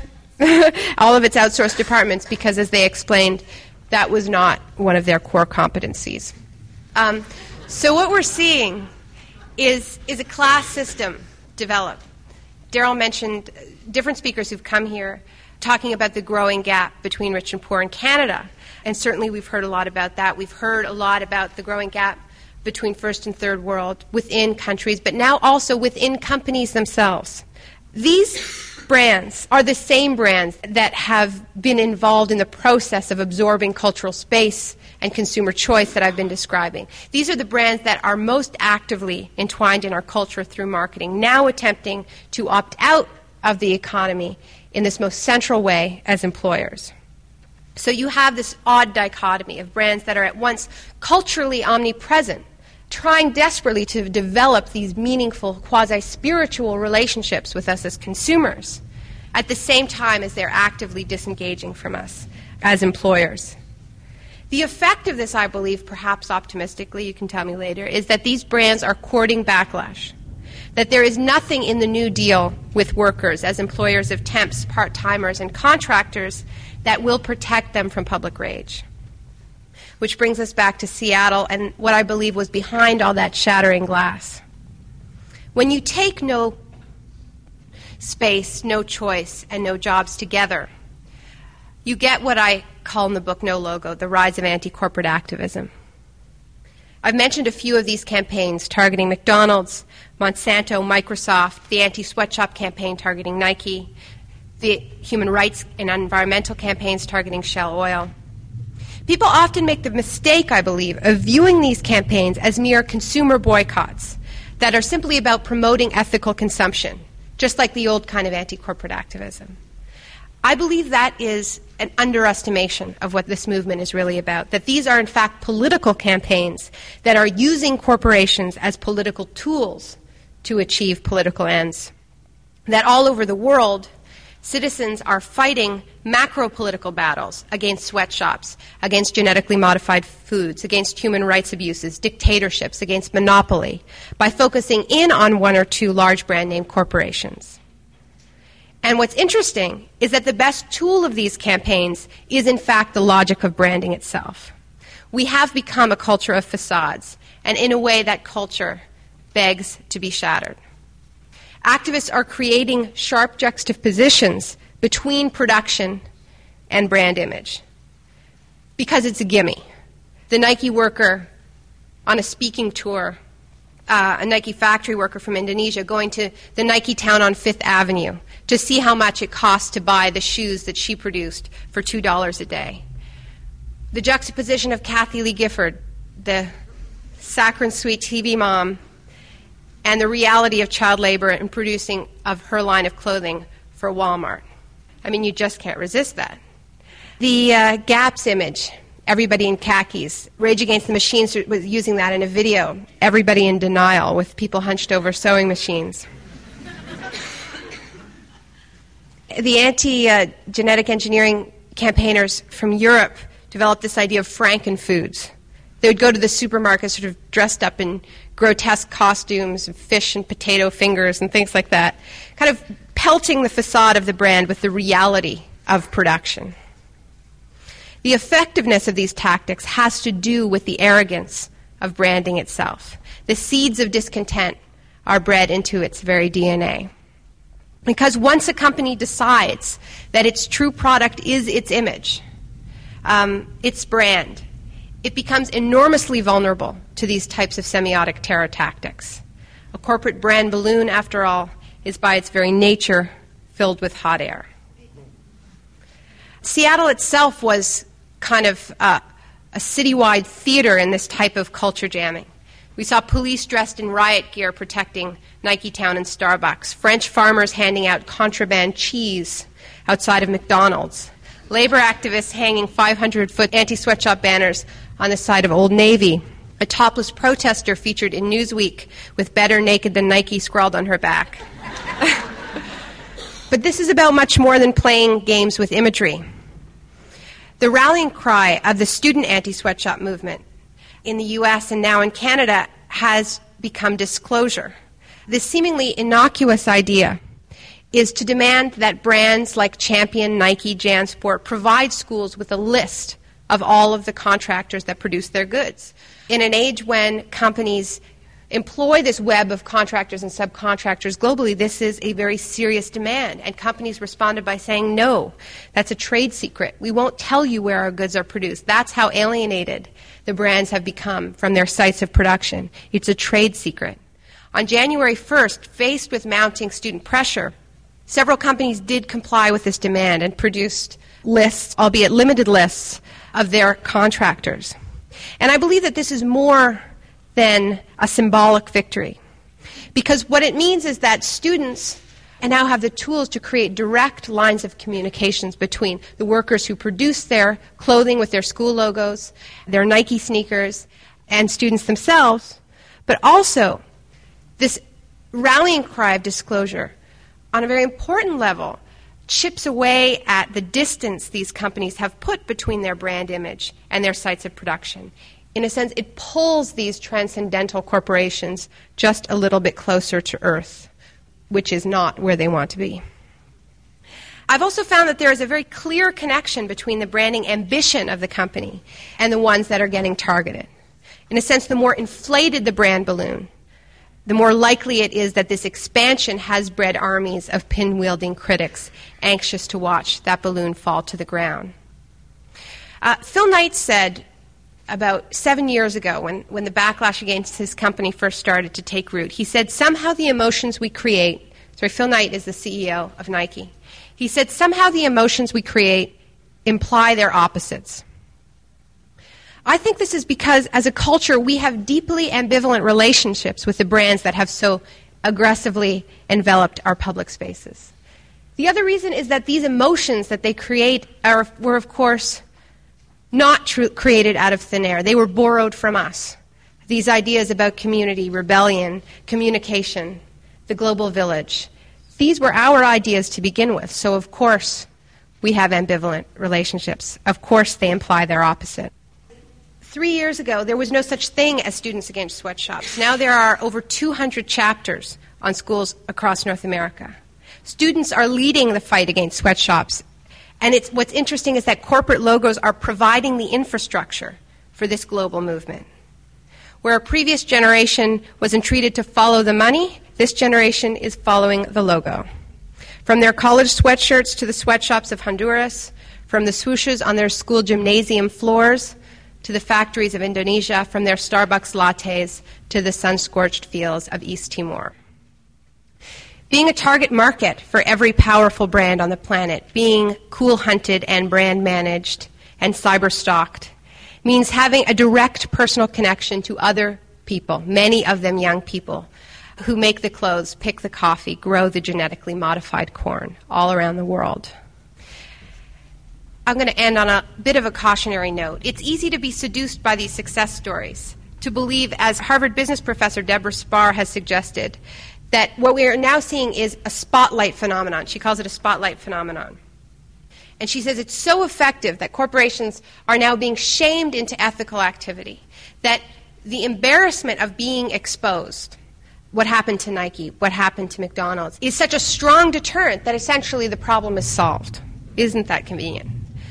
all of its outsourced departments, because, as they explained, that was not one of their core competencies. So what we're seeing is a class system develop. Daryl mentioned different speakers who've come here talking about the growing gap between rich and poor in Canada. And certainly we've heard a lot about that. We've heard a lot about the growing gap between first and third world within countries, but now also within companies themselves. These brands are the same brands that have been involved in the process of absorbing cultural space and consumer choice that I've been describing. These are the brands that are most actively entwined in our culture through marketing, now attempting to opt out of the economy in this most central way as employers. So you have this odd dichotomy of brands that are at once culturally omnipresent, trying desperately to develop these meaningful, quasi-spiritual relationships with us as consumers, at the same time as they're actively disengaging from us as employers. The effect of this, I believe, perhaps optimistically, you can tell me later, is that these brands are courting backlash, that there is nothing in the New Deal with workers as employers of temps, part-timers, and contractors that will protect them from public rage. Which brings us back to Seattle and what I believe was behind all that shattering glass. When you take no space, no choice, and no jobs together, you get what I call in the book No Logo, the rise of anti-corporate activism. I've mentioned a few of these campaigns targeting McDonald's, Monsanto, Microsoft, the anti-sweatshop campaign targeting Nike, the human rights and environmental campaigns targeting Shell Oil. People often make the mistake, I believe, of viewing these campaigns as mere consumer boycotts that are simply about promoting ethical consumption, just like the old kind of anti-corporate activism. I believe that is an underestimation of what this movement is really about, that these are in fact political campaigns that are using corporations as political tools to achieve political ends. That all over the world, citizens are fighting macro-political battles against sweatshops, against genetically modified foods, against human rights abuses, dictatorships, against monopoly, by focusing in on one or two large brand name corporations. And what's interesting is that the best tool of these campaigns is, in fact, the logic of branding itself. We have become a culture of facades, and in a way that culture begs to be shattered. Activists are creating sharp juxtapositions between production and brand image because it's a gimme. The Nike worker on a speaking tour, a Nike factory worker from Indonesia going to the Nike town on Fifth Avenue to see how much it costs to buy the shoes that she produced for $2 a day. The juxtaposition of Kathy Lee Gifford, the saccharine sweet TV mom, and the reality of child labor and producing of her line of clothing for Walmart. I mean, you just can't resist that. The Gap's image, everybody in khakis. Rage Against the Machines was using that in a video, everybody in denial, with people hunched over sewing machines. The anti-genetic engineering campaigners from Europe developed this idea of Frankenfoods. They would go to the supermarket sort of dressed up in grotesque costumes, fish and potato fingers and things like that, kind of pelting the facade of the brand with the reality of production. The effectiveness of these tactics has to do with the arrogance of branding itself. The seeds of discontent are bred into its very DNA. Because once a company decides that its true product is its image, its brand, it becomes enormously vulnerable to these types of semiotic terror tactics. A corporate brand balloon, after all, is by its very nature filled with hot air. Seattle itself was kind of a citywide theater in this type of culture jamming. We saw police dressed in riot gear protecting Nike Town and Starbucks, French farmers handing out contraband cheese outside of McDonald's, labor activists hanging 500-foot anti-sweatshop banners on the side of Old Navy, a topless protester featured in Newsweek with "Better Naked Than Nike" scrawled on her back. But this is about much more than playing games with imagery. The rallying cry of the student anti-sweatshop movement in the U.S. and now in Canada has become disclosure. This seemingly innocuous idea is to demand that brands like Champion, Nike, JanSport provide schools with a list of all of the contractors that produce their goods. In an age when companies employ this web of contractors and subcontractors globally, this is a very serious demand. And companies responded by saying, no, that's a trade secret. We won't tell you where our goods are produced. That's how alienated the brands have become from their sites of production. It's a trade secret. On January 1st, faced with mounting student pressure, several companies did comply with this demand and produced lists, albeit limited lists, of their contractors. And I believe that this is more than a symbolic victory. Because what it means is that students now have the tools to create direct lines of communications between the workers who produce their clothing with their school logos, their Nike sneakers, and students themselves, but also this rallying cry of disclosure on a very important level chips away at the distance these companies have put between their brand image and their sites of production. In a sense, it pulls these transcendental corporations just a little bit closer to Earth, which is not where they want to be. I've also found that there is a very clear connection between the branding ambition of the company and the ones that are getting targeted. In a sense, the more inflated the brand balloon, the more likely it is that this expansion has bred armies of pin-wielding critics anxious to watch that balloon fall to the ground. Phil Knight said about 7 years ago, when the backlash against his company first started to take root, he said, somehow the emotions we create, Phil Knight is the CEO of Nike, he said, somehow the emotions we create imply their opposites. I think this is because, as a culture, we have deeply ambivalent relationships with the brands that have so aggressively enveloped our public spaces. The other reason is that these emotions that they create were, of course, not created out of thin air. They were borrowed from us. These ideas about community, rebellion, communication, the global village. These were our ideas to begin with, so of course we have ambivalent relationships. Of course they imply their opposite. 3 years ago, there was no such thing as Students Against Sweatshops. Now there are over 200 chapters on schools across North America. Students are leading the fight against sweatshops. And what's interesting is that corporate logos are providing the infrastructure for this global movement. Where a previous generation was entreated to follow the money, this generation is following the logo. From their college sweatshirts to the sweatshops of Honduras, from the swooshes on their school gymnasium floors, to the factories of Indonesia, from their Starbucks lattes to the sun-scorched fields of East Timor. Being a target market for every powerful brand on the planet, being cool-hunted and brand-managed and cyber-stalked, means having a direct personal connection to other people, many of them young people, who make the clothes, pick the coffee, grow the genetically modified corn all around the world. I'm going to end on a bit of a cautionary note. It's easy to be seduced by these success stories, to believe, as Harvard business professor Deborah Spar has suggested, that what we are now seeing is a spotlight phenomenon. She calls it a spotlight phenomenon. And she says it's so effective that corporations are now being shamed into ethical activity, that the embarrassment of being exposed, what happened to Nike, what happened to McDonald's, is such a strong deterrent that essentially the problem is solved. Isn't that convenient?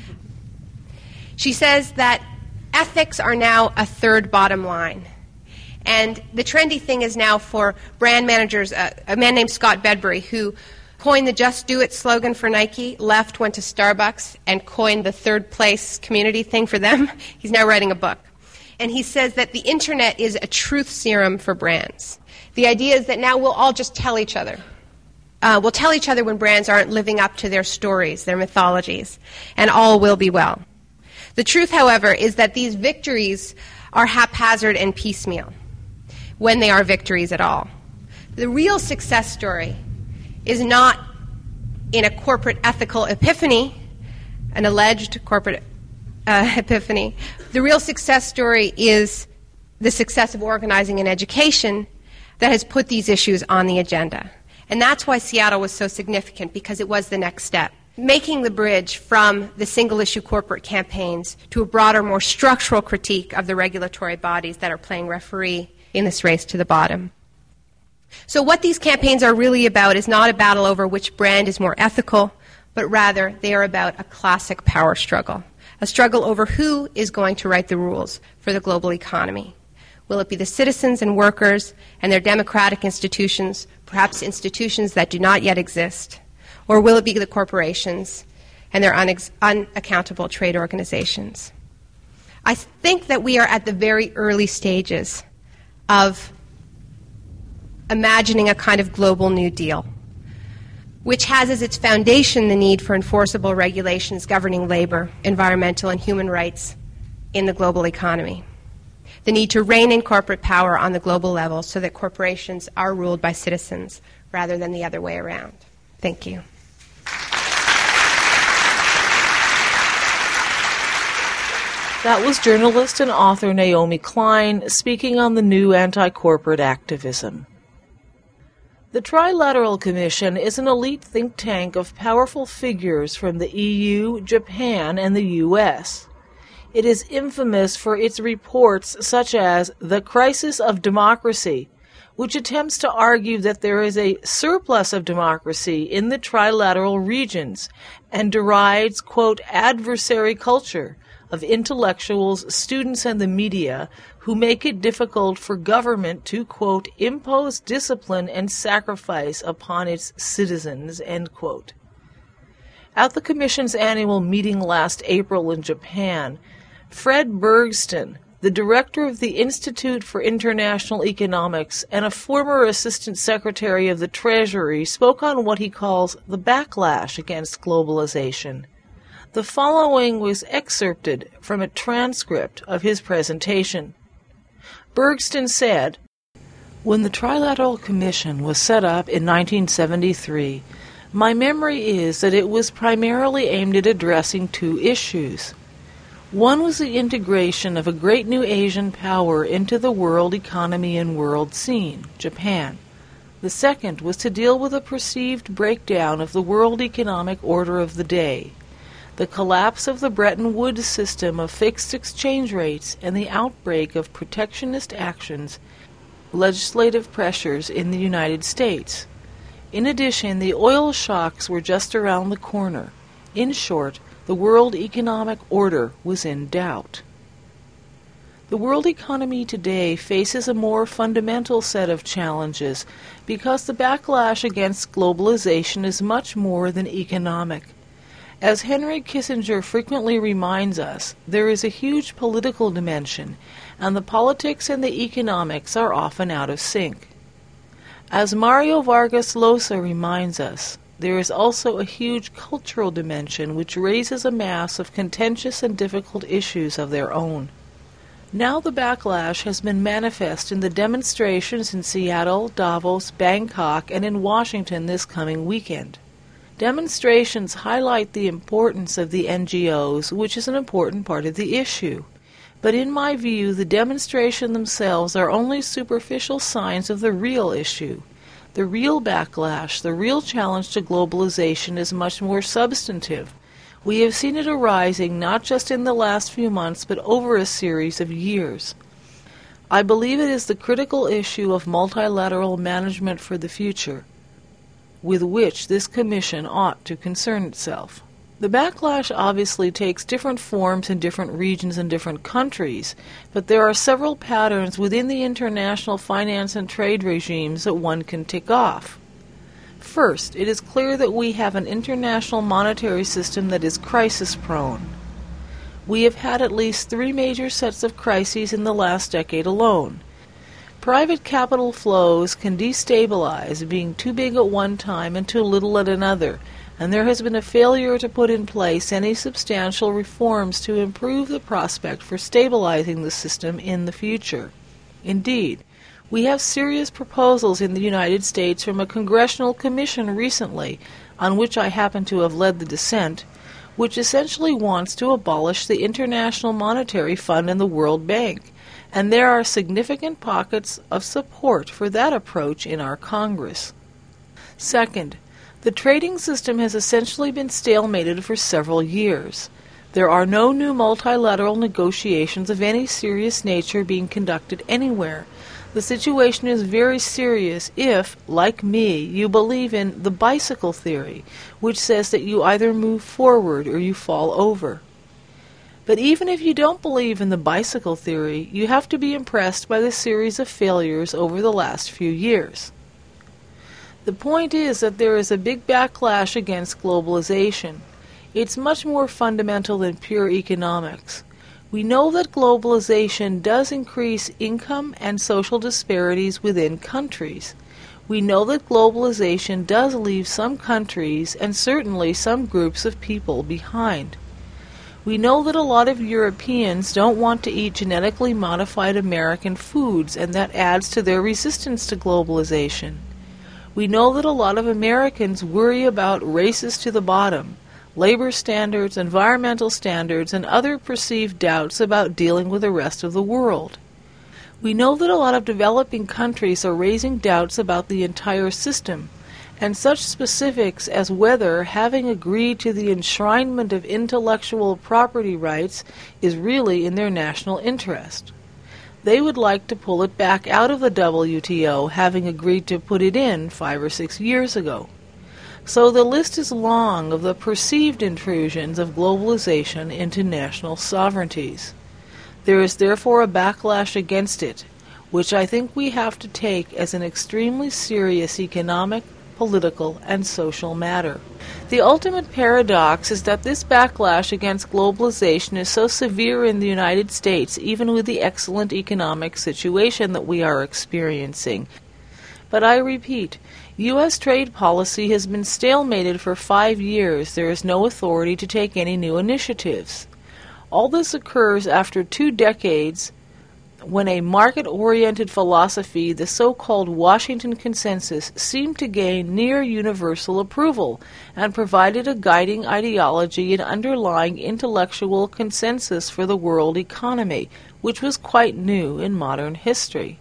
She says that ethics are now a third bottom line. And the trendy thing is now for brand managers, a man named Scott Bedbury, who coined the Just Do It slogan for Nike, left, went to Starbucks, and coined the third place community thing for them. He's now writing a book. And he says that the internet is a truth serum for brands. The idea is that now we'll all just tell each other. We'll tell each other when brands aren't living up to their stories, their mythologies, and all will be well. The truth, however, is that these victories are haphazard and piecemeal, when they are victories at all. The real success story is not in a corporate ethical epiphany, an alleged corporate epiphany. The real success story is the success of organizing and education that has put these issues on the agenda. And that's why Seattle was so significant, because it was the next step. Making the bridge from the single-issue corporate campaigns to a broader, more structural critique of the regulatory bodies that are playing referee in this race to the bottom. So what these campaigns are really about is not a battle over which brand is more ethical, but rather they are about a classic power struggle, a struggle over who is going to write the rules for the global economy. Will it be the citizens and workers and their democratic institutions, perhaps institutions that do not yet exist? Or will it be the corporations and their unaccountable trade organizations? I think that we are at the very early stages of imagining a kind of global New Deal, which has as its foundation the need for enforceable regulations governing labor, environmental, and human rights in the global economy. The need to rein in corporate power on the global level so that corporations are ruled by citizens rather than the other way around. Thank you. That was journalist and author Naomi Klein speaking on the new anti-corporate activism. The Trilateral Commission is an elite think tank of powerful figures from the EU, Japan, and the U.S. It is infamous for its reports such as The Crisis of Democracy, which attempts to argue that there is a surplus of democracy in the trilateral regions and derides, quote, adversary culture of intellectuals, students, and the media who make it difficult for government to, quote, impose discipline and sacrifice upon its citizens, end quote. At the Commission's annual meeting last April in Japan, Fred Bergston, the director of the Institute for International Economics and a former Assistant Secretary of the Treasury, spoke on what he calls the backlash against globalization. The following was excerpted from a transcript of his presentation. Bergston said, "When the Trilateral Commission was set up in 1973, my memory is that it was primarily aimed at addressing two issues. One was the integration of a great new Asian power into the world economy and world scene, Japan. The second was to deal with a perceived breakdown of the world economic order of the day, the collapse of the Bretton Woods system of fixed exchange rates, and the outbreak of protectionist actions, legislative pressures in the United States. In addition, the oil shocks were just around the corner. In short, the world economic order was in doubt. The world economy today faces a more fundamental set of challenges because the backlash against globalization is much more than economic. As Henry Kissinger frequently reminds us, there is a huge political dimension, and the politics and the economics are often out of sync. As Mario Vargas Llosa reminds us, there is also a huge cultural dimension which raises a mass of contentious and difficult issues of their own. Now the backlash has been manifest in the demonstrations in Seattle, Davos, Bangkok, and in Washington this coming weekend. Demonstrations highlight the importance of the NGOs, which is an important part of the issue. But in my view, the demonstrations themselves are only superficial signs of the real issue. The real backlash, the real challenge to globalization is much more substantive. We have seen it arising not just in the last few months, but over a series of years. I believe it is the critical issue of multilateral management for the future, with which this Commission ought to concern itself. The backlash obviously takes different forms in different regions and different countries, but there are several patterns within the international finance and trade regimes that one can tick off. First, it is clear that we have an international monetary system that is crisis-prone. We have had at least 3 major sets of crises in the last decade alone. Private capital flows can destabilize, being too big at one time and too little at another, and there has been a failure to put in place any substantial reforms to improve the prospect for stabilizing the system in the future. Indeed, we have serious proposals in the United States from a congressional commission recently, on which I happen to have led the dissent, which essentially wants to abolish the International Monetary Fund and the World Bank, and there are significant pockets of support for that approach in our Congress. Second, the trading system has essentially been stalemated for several years. There are no new multilateral negotiations of any serious nature being conducted anywhere. The situation is very serious if, like me, you believe in the bicycle theory, which says that you either move forward or you fall over. But even if you don't believe in the bicycle theory, you have to be impressed by the series of failures over the last few years. The point is that there is a big backlash against globalization. It's much more fundamental than pure economics. We know that globalization does increase income and social disparities within countries. We know that globalization does leave some countries and certainly some groups of people behind. We know that a lot of Europeans don't want to eat genetically modified American foods, and that adds to their resistance to globalization. We know that a lot of Americans worry about races to the bottom, labor standards, environmental standards, and other perceived doubts about dealing with the rest of the world. We know that a lot of developing countries are raising doubts about the entire system, and such specifics as whether having agreed to the enshrinement of intellectual property rights is really in their national interest. They would like to pull it back out of the WTO, having agreed to put it in 5 or 6 years ago. So the list is long of the perceived intrusions of globalization into national sovereignties. There is therefore a backlash against it, which I think we have to take as an extremely serious economic, political, and social matter. The ultimate paradox is that this backlash against globalization is so severe in the United States, even with the excellent economic situation that we are experiencing. But I repeat, U.S. trade policy has been stalemated for 5 years. There is no authority to take any new initiatives. All this occurs after 2 decades when a market-oriented philosophy, the so-called Washington Consensus, seemed to gain near universal approval and provided a guiding ideology and underlying intellectual consensus for the world economy, which was quite new in modern history.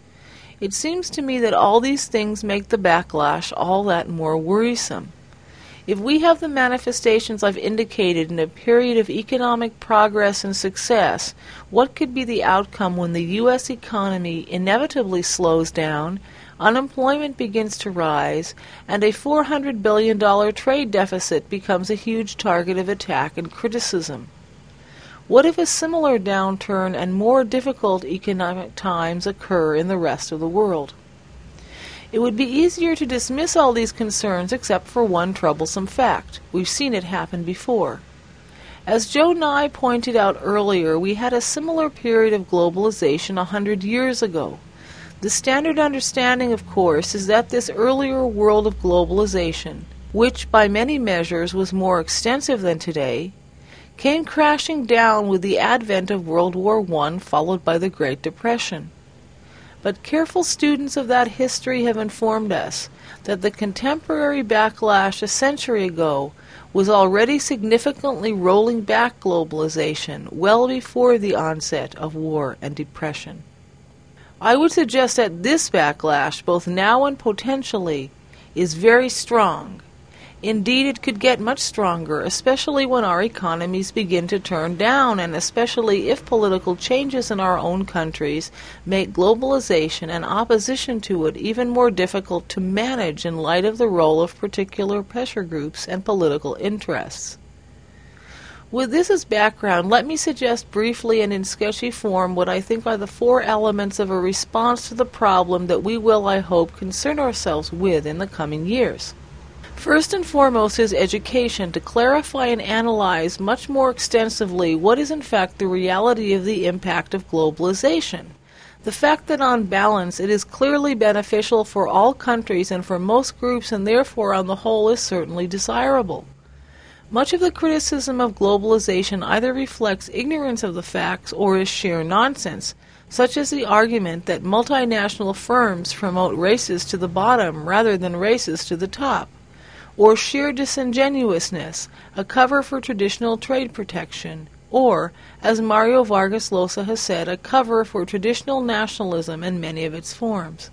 It seems to me that all these things make the backlash all that more worrisome. If we have the manifestations I've indicated in a period of economic progress and success, what could be the outcome when the U.S. economy inevitably slows down, unemployment begins to rise, and a $400 billion trade deficit becomes a huge target of attack and criticism? What if a similar downturn and more difficult economic times occur in the rest of the world? It would be easier to dismiss all these concerns except for one troublesome fact. We've seen it happen before. As Joe Nye pointed out earlier, we had a similar period of globalization 100 years ago. The standard understanding, of course, is that this earlier world of globalization, which by many measures was more extensive than today, came crashing down with the advent of World War I, followed by the Great Depression. But careful students of that history have informed us that the contemporary backlash a century ago was already significantly rolling back globalization well before the onset of war and depression. I would suggest that this backlash, both now and potentially, is very strong. Indeed, it could get much stronger, especially when our economies begin to turn down, and especially if political changes in our own countries make globalization and opposition to it even more difficult to manage in light of the role of particular pressure groups and political interests. With this as background, let me suggest briefly and in sketchy form what I think are the 4 elements of a response to the problem that we will, I hope, concern ourselves with in the coming years. First and foremost is education, to clarify and analyze much more extensively what is in fact the reality of the impact of globalization. The fact that on balance it is clearly beneficial for all countries and for most groups, and therefore on the whole is certainly desirable. Much of the criticism of globalization either reflects ignorance of the facts or is sheer nonsense, such as the argument that multinational firms promote races to the bottom rather than races to the top, or sheer disingenuousness, a cover for traditional trade protection, or, as Mario Vargas Llosa has said, a cover for traditional nationalism in many of its forms.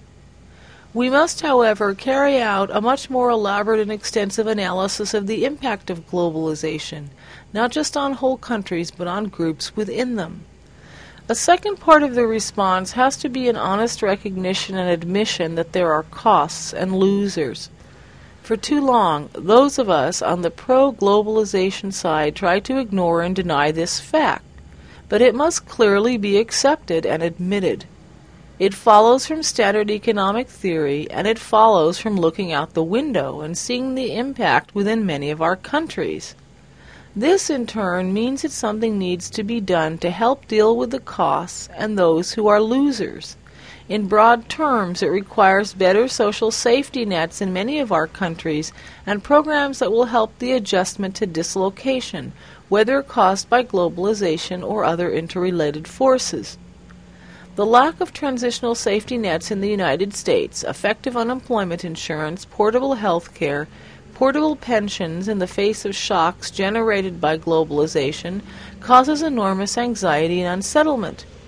We must, however, carry out a much more elaborate and extensive analysis of the impact of globalization, not just on whole countries, but on groups within them. A second part of the response has to be an honest recognition and admission that there are costs and losers. For too long, those of us on the pro-globalization side try to ignore and deny this fact, but it must clearly be accepted and admitted. It follows from standard economic theory, and it follows from looking out the window and seeing the impact within many of our countries. This, in turn, means that something needs to be done to help deal with the costs and those who are losers. In broad terms, it requires better social safety nets in many of our countries and programs that will help the adjustment to dislocation, whether caused by globalization or other interrelated forces. The lack of transitional safety nets in the United States, effective unemployment insurance, portable health care, portable pensions in the face of shocks generated by globalization, causes enormous anxiety and unsettlement.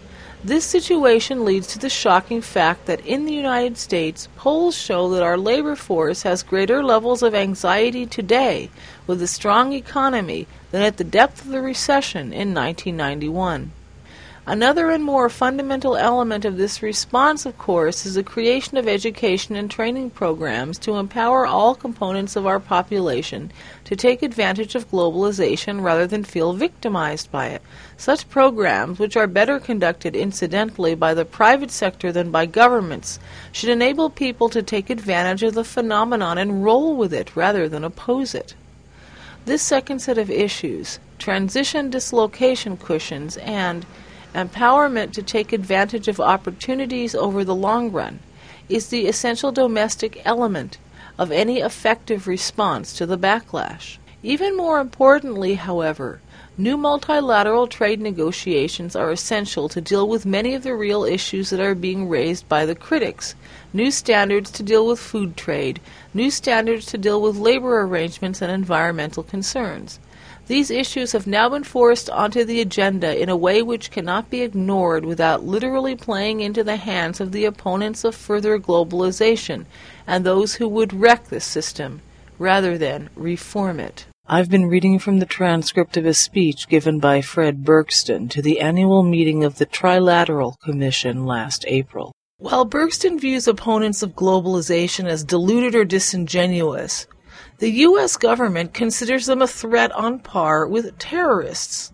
This situation leads to the shocking fact that in the United States, polls show that our labor force has greater levels of anxiety today with a strong economy than at the depth of the recession in 1991. Another and more fundamental element of this response, of course, is the creation of education and training programs to empower all components of our population to take advantage of globalization rather than feel victimized by it. Such programs, which are better conducted incidentally by the private sector than by governments, should enable people to take advantage of the phenomenon and roll with it rather than oppose it. This second set of issues, transition dislocation cushions and empowerment to take advantage of opportunities over the long run, is the essential domestic element of any effective response to the backlash. Even more importantly, however, new multilateral trade negotiations are essential to deal with many of the real issues that are being raised by the critics. New standards to deal with food trade, new standards to deal with labor arrangements and environmental concerns. These issues have now been forced onto the agenda in a way which cannot be ignored without literally playing into the hands of the opponents of further globalization and those who would wreck this system rather than reform it. I've been reading from the transcript of a speech given by Fred Bergston to the annual meeting of the Trilateral Commission last April. While Bergston views opponents of globalization as deluded or disingenuous, the U.S. government considers them a threat on par with terrorists.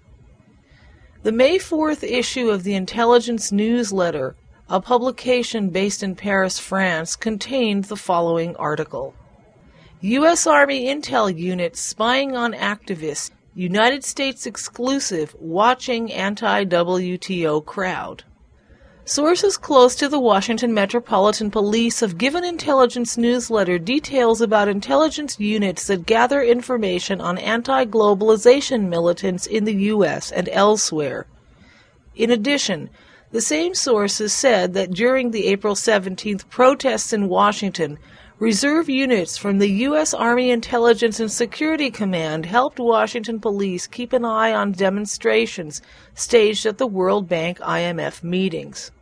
The May 4th issue of the Intelligence Newsletter, a publication based in Paris, France, contained the following article. U.S. Army Intel Unit spying on activists, United States exclusive, watching anti-WTO crowd. Sources close to the Washington Metropolitan Police have given Intelligence Newsletter details about intelligence units that gather information on anti-globalization militants in the U.S. and elsewhere. In addition, the same sources said that during the April 17th protests in Washington, reserve units from the U.S. Army Intelligence and Security Command helped Washington police keep an eye on demonstrations staged at the World Bank IMF meetings.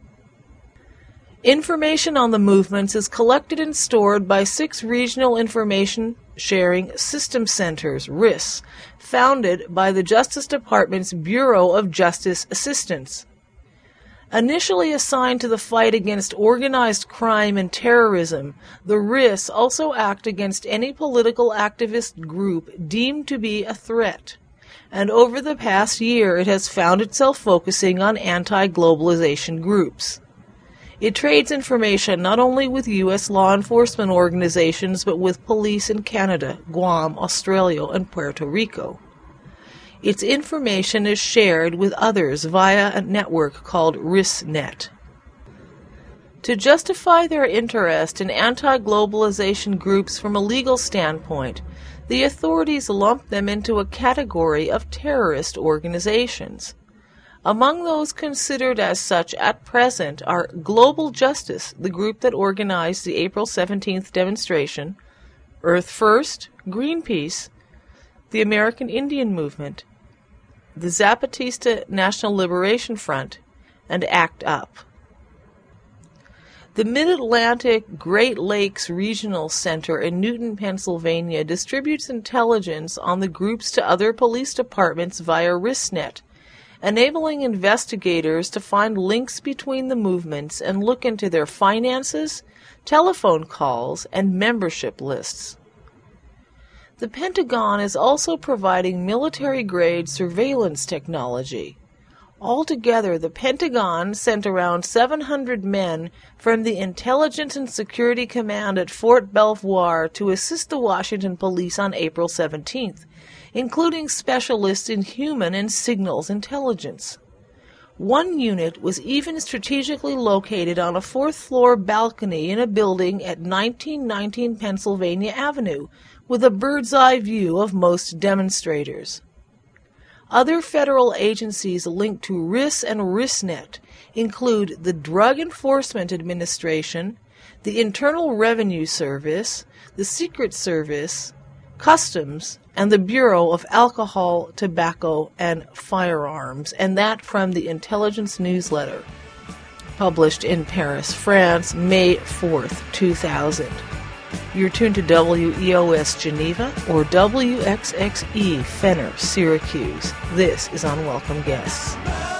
Information on the movements is collected and stored by 6 regional information sharing system centers, RIS, founded by the Justice Department's Bureau of Justice Assistance. Initially assigned to the fight against organized crime and terrorism, the RIS also act against any political activist group deemed to be a threat, and over the past year it has found itself focusing on anti-globalization groups. It trades information not only with U.S. law enforcement organizations but with police in Canada, Guam, Australia, and Puerto Rico. Its information is shared with others via a network called RISNet. To justify their interest in anti-globalization groups from a legal standpoint, the authorities lump them into a category of terrorist organizations. Among those considered as such at present are Global Justice, the group that organized the April 17th demonstration, Earth First, Greenpeace, the American Indian Movement, the Zapatista National Liberation Front, and ACT UP. The Mid-Atlantic Great Lakes Regional Center in Newton, Pennsylvania distributes intelligence on the groups to other police departments via RISNet, enabling investigators to find links between the movements and look into their finances, telephone calls, and membership lists. The Pentagon is also providing military-grade surveillance technology. Altogether, the Pentagon sent around 700 men from the Intelligence and Security Command at Fort Belvoir to assist the Washington police on April 17th, including specialists in human and signals intelligence. One unit was even strategically located on a 4th-floor balcony in a building at 1919 Pennsylvania Avenue, with a bird's-eye view of most demonstrators. Other federal agencies linked to RIS and RISNet include the Drug Enforcement Administration, the Internal Revenue Service, the Secret Service, Customs, and the Bureau of Alcohol, Tobacco, and Firearms, and that from the Intelligence Newsletter. published in Paris, France, May 4th, 2000. You're tuned to WEOS Geneva or WXXE Fenner, Syracuse. This is Unwelcome Guests.